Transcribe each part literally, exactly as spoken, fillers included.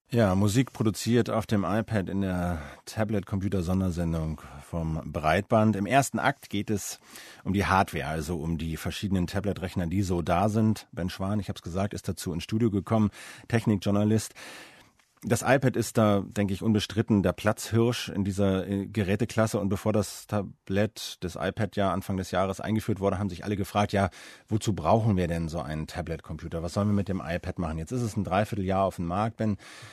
Ja, Musik produziert auf dem iPad in der Tablet-Computer-Sondersendung vom Breitband. Im ersten Akt geht es um die Hardware, also um die verschiedenen Tablet-Rechner, die so da sind. Ben Schwan, ich habe es gesagt, ist dazu ins Studio gekommen, Technikjournalist. Das iPad ist da, denke ich, unbestritten der Platzhirsch in dieser Geräteklasse. Und bevor das Tablet, das iPad ja Anfang des Jahres eingeführt wurde, haben sich alle gefragt, ja, wozu brauchen wir denn so einen Tablet-Computer? Was sollen wir mit dem iPad machen? Jetzt ist es ein Dreivierteljahr auf dem Markt. Ben,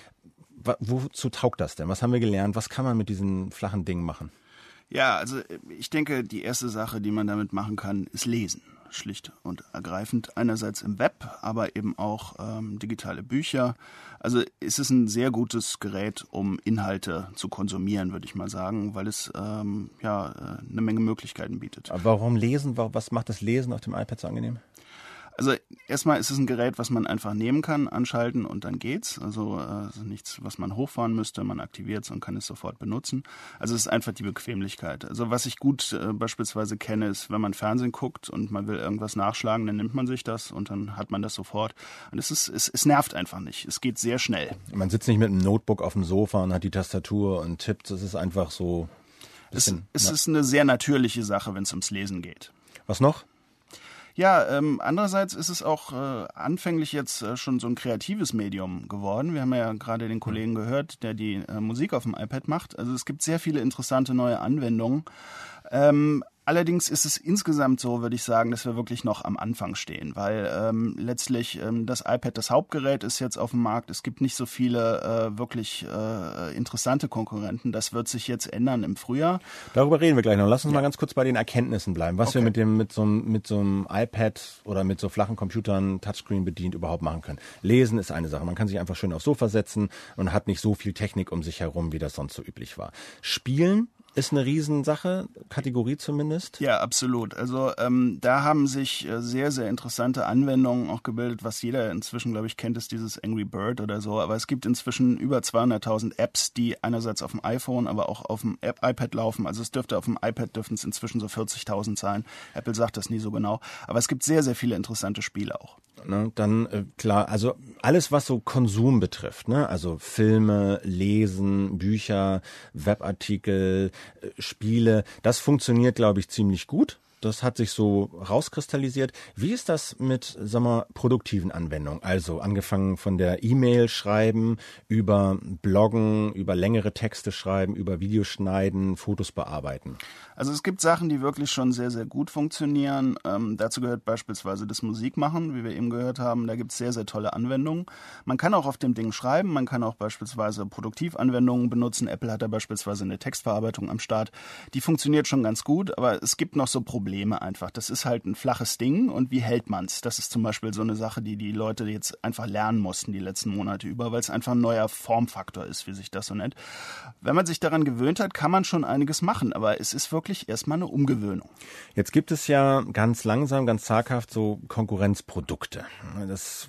wozu taugt das denn? Was haben wir gelernt? Was kann man mit diesen flachen Dingen machen? Ja, also ich denke, die erste Sache, die man damit machen kann, ist lesen. Schlicht und ergreifend. Einerseits im Web, aber eben auch ähm, digitale Bücher. Also es ist ein sehr gutes Gerät, um Inhalte zu konsumieren, würde ich mal sagen, weil es ähm, ja eine Menge Möglichkeiten bietet. Aber warum lesen? Was macht das Lesen auf dem iPad so angenehm? Also erstmal ist es ein Gerät, was man einfach nehmen kann, anschalten und dann geht's. Also äh, nichts, was man hochfahren müsste. Man aktiviert es und kann es sofort benutzen. Also es ist einfach die Bequemlichkeit. Also was ich gut äh, beispielsweise kenne, ist, wenn man Fernsehen guckt und man will irgendwas nachschlagen, dann nimmt man sich das und dann hat man das sofort. Und es ist, es, es nervt einfach nicht. Es geht sehr schnell. Man sitzt nicht mit einem Notebook auf dem Sofa und hat die Tastatur und tippt. Es ist einfach so. Bisschen, es es ist eine sehr natürliche Sache, wenn es ums Lesen geht. Was noch? Ja, ähm, andererseits ist es auch äh, anfänglich jetzt äh, schon so ein kreatives Medium geworden. Wir haben ja gerade den Kollegen gehört, der die äh, Musik auf dem iPad macht. Also es gibt sehr viele interessante neue Anwendungen. Ähm, Allerdings ist es insgesamt so, würde ich sagen, dass wir wirklich noch am Anfang stehen, weil ähm, letztlich ähm, das iPad das Hauptgerät ist jetzt auf dem Markt. Es gibt nicht so viele äh, wirklich äh, interessante Konkurrenten. Das wird sich jetzt ändern im Frühjahr. Darüber reden wir gleich noch. Lass uns ja. mal ganz kurz bei den Erkenntnissen bleiben, was okay. wir mit dem mit so einem mit so einem iPad oder mit so flachen Computern, Touchscreen bedient, überhaupt machen können. Lesen ist eine Sache. Man kann sich einfach schön aufs Sofa setzen und hat nicht so viel Technik um sich herum, wie das sonst so üblich war. Spielen ist eine Riesensache, Kategorie zumindest. Ja, absolut. Also ähm, da haben sich äh, sehr, sehr interessante Anwendungen auch gebildet. Was jeder inzwischen, glaube ich, kennt, ist dieses Angry Bird oder so. Aber es gibt inzwischen über zweihunderttausend Apps, die einerseits auf dem iPhone, aber auch auf dem App- iPad laufen. Also es dürfte auf dem iPad dürften es inzwischen so vierzigtausend sein. Apple sagt das nie so genau. Aber es gibt sehr, sehr viele interessante Spiele auch. Ne, dann äh, klar, also alles, was so Konsum betrifft, ne, also Filme, Lesen, Bücher, Webartikel, äh, Spiele, das funktioniert, glaube ich, ziemlich gut. Das hat sich so rauskristallisiert. Wie ist das mit, sagen wir, produktiven Anwendungen? Also angefangen von der E-Mail schreiben, über Bloggen, über längere Texte schreiben, über Videos schneiden, Fotos bearbeiten. Also es gibt Sachen, die wirklich schon sehr, sehr gut funktionieren. Ähm, dazu gehört beispielsweise das Musikmachen, wie wir eben gehört haben. Da gibt es sehr, sehr tolle Anwendungen. Man kann auch auf dem Ding schreiben, man kann auch beispielsweise Produktivanwendungen benutzen. Apple hat da beispielsweise eine Textverarbeitung am Start. Die funktioniert schon ganz gut, aber es gibt noch so Probleme einfach. Das ist halt ein flaches Ding und wie hält man's? Das ist zum Beispiel so eine Sache, die die Leute jetzt einfach lernen mussten die letzten Monate über, weil es einfach ein neuer Formfaktor ist, wie sich das so nennt. Wenn man sich daran gewöhnt hat, kann man schon einiges machen, aber es ist wirklich erstmal eine Umgewöhnung. Jetzt gibt es ja ganz langsam, ganz zaghaft so Konkurrenzprodukte. Das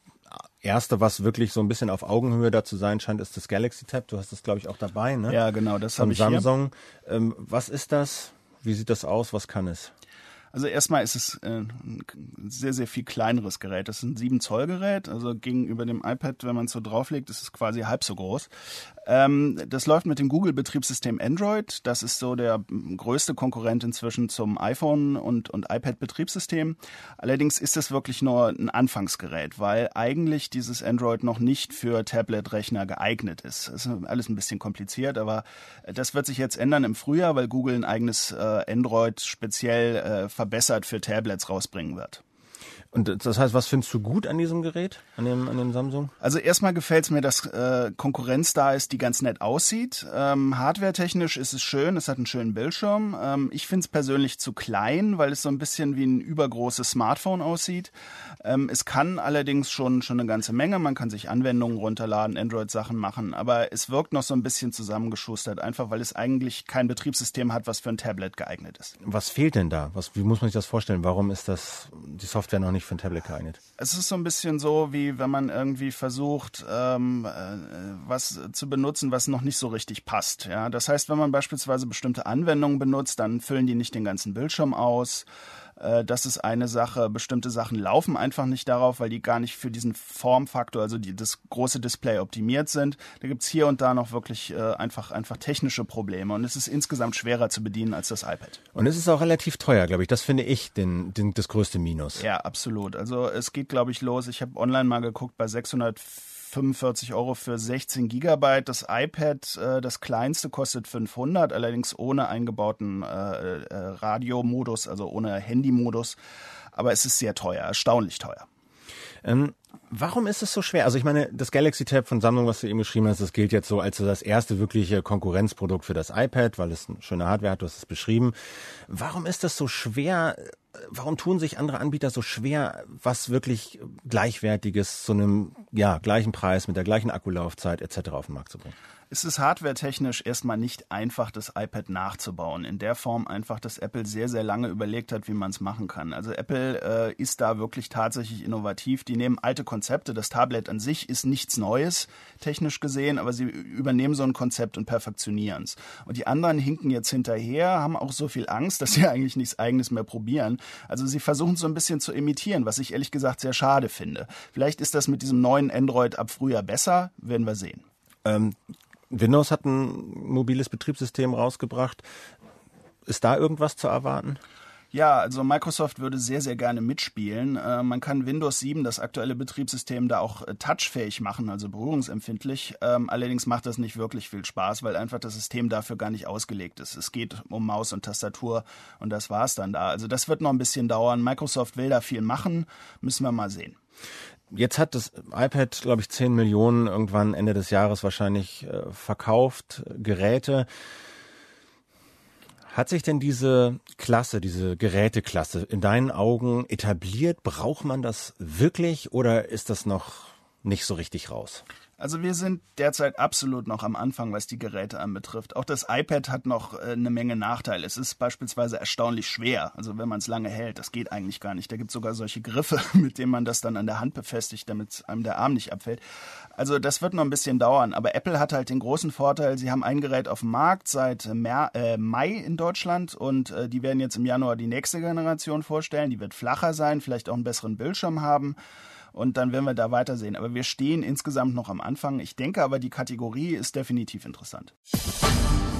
Erste, was wirklich so ein bisschen auf Augenhöhe da zu sein scheint, ist das Galaxy Tab. Du hast das, glaube ich, auch dabei, ne? Ja, genau, das habe ich hier. Von Samsung. Ähm, was ist das? Wie sieht das aus? Was kann es? Also erstmal ist es äh, ein sehr, sehr viel kleineres Gerät. Das ist ein sieben Zoll Gerät, also gegenüber dem iPad, wenn man es so drauflegt, ist es quasi halb so groß. Ähm, das läuft mit dem Google-Betriebssystem Android. Das ist so der größte Konkurrent inzwischen zum iPhone und, und iPad-Betriebssystem. Allerdings ist es wirklich nur ein Anfangsgerät, weil eigentlich dieses Android noch nicht für Tablet-Rechner geeignet ist. Das ist alles ein bisschen kompliziert, aber das wird sich jetzt ändern im Frühjahr, weil Google ein eigenes äh, Android speziell äh, verbessert für Tablets rausbringen wird. Und das heißt, was findest du gut an diesem Gerät, an dem, an dem Samsung? Also erstmal gefällt es mir, dass äh, Konkurrenz da ist, die ganz nett aussieht. Ähm, hardwaretechnisch ist es schön, es hat einen schönen Bildschirm. Ähm, ich finde es persönlich zu klein, weil es so ein bisschen wie ein übergroßes Smartphone aussieht. Ähm, es kann allerdings schon, schon eine ganze Menge. Man kann sich Anwendungen runterladen, Android-Sachen machen, aber es wirkt noch so ein bisschen zusammengeschustert, einfach weil es eigentlich kein Betriebssystem hat, was für ein Tablet geeignet ist. Was fehlt denn da? Was, wie muss man sich das vorstellen? Warum ist das die Software noch nicht für ein Tablet geeignet? Es ist so ein bisschen so, wie wenn man irgendwie versucht, ähm, äh, was zu benutzen, was noch nicht so richtig passt. Ja? Das heißt, wenn man beispielsweise bestimmte Anwendungen benutzt, dann füllen die nicht den ganzen Bildschirm aus. Äh, das ist eine Sache. Bestimmte Sachen laufen einfach nicht darauf, weil die gar nicht für diesen Formfaktor, also die, das große Display optimiert sind. Da gibt's hier und da noch wirklich äh, einfach, einfach technische Probleme. Und es ist insgesamt schwerer zu bedienen als das iPad. Und es ist auch relativ teuer, glaube ich. Das finde ich den, den, das größte Minus. Ja, absolut. Also es geht, glaube ich, los. Ich habe online mal geguckt bei sechshundertfünfundvierzig Euro für sechzehn Gigabyte. Das iPad, äh, das kleinste, kostet fünfhundert, allerdings ohne eingebauten äh, äh, Radiomodus, also ohne Handymodus. Aber es ist sehr teuer, erstaunlich teuer. Ähm, warum ist es so schwer? Also ich meine, das Galaxy Tab von Samsung, was du eben geschrieben hast, das gilt jetzt so als so das erste wirkliche Konkurrenzprodukt für das iPad, weil es eine schöne Hardware hat, du hast es beschrieben. Warum ist das so schwer? Warum tun sich andere Anbieter so schwer, was wirklich Gleichwertiges zu einem ja, gleichen Preis, mit der gleichen Akkulaufzeit et cetera auf den Markt zu bringen? Es ist hardwaretechnisch erstmal nicht einfach, das iPad nachzubauen. In der Form einfach, dass Apple sehr, sehr lange überlegt hat, wie man es machen kann. Also Apple äh, ist da wirklich tatsächlich innovativ. Die nehmen alte Konzepte. Das Tablet an sich ist nichts Neues, technisch gesehen, aber sie übernehmen so ein Konzept und perfektionieren es. Und die anderen hinken jetzt hinterher, haben auch so viel Angst, dass sie eigentlich nichts Eigenes mehr probieren. Also sie versuchen so ein bisschen zu imitieren, was ich ehrlich gesagt sehr schade finde. Vielleicht ist das mit diesem neuen Android ab Frühjahr besser, werden wir sehen. Ähm Windows hat ein mobiles Betriebssystem rausgebracht. Ist da irgendwas zu erwarten? Ja, also Microsoft würde sehr, sehr gerne mitspielen. Äh, man kann Windows sieben, das aktuelle Betriebssystem, da auch äh, touchfähig machen, also berührungsempfindlich. Ähm, allerdings macht das nicht wirklich viel Spaß, weil einfach das System dafür gar nicht ausgelegt ist. Es geht um Maus und Tastatur und das war's dann da. Also das wird noch ein bisschen dauern. Microsoft will da viel machen, müssen wir mal sehen. Jetzt hat das iPad, glaube ich, zehn Millionen irgendwann Ende des Jahres wahrscheinlich äh, verkauft, Geräte. Hat sich denn diese Klasse, diese Geräteklasse in deinen Augen etabliert? Braucht man das wirklich oder ist das noch nicht so richtig raus? Also wir sind derzeit absolut noch am Anfang, was die Geräte anbetrifft. Auch das iPad hat noch äh, eine Menge Nachteile. Es ist beispielsweise erstaunlich schwer, also wenn man es lange hält. Das geht eigentlich gar nicht. Da gibt es sogar solche Griffe, mit denen man das dann an der Hand befestigt, damit einem der Arm nicht abfällt. Also das wird noch ein bisschen dauern. Aber Apple hat halt den großen Vorteil, sie haben ein Gerät auf dem Markt seit Mer- äh, Mai in Deutschland und äh, die werden jetzt im Januar die nächste Generation vorstellen. Die wird flacher sein, vielleicht auch einen besseren Bildschirm haben. Und dann werden wir da weitersehen. Aber wir stehen insgesamt noch am Anfang. Ich denke aber, die Kategorie ist definitiv interessant.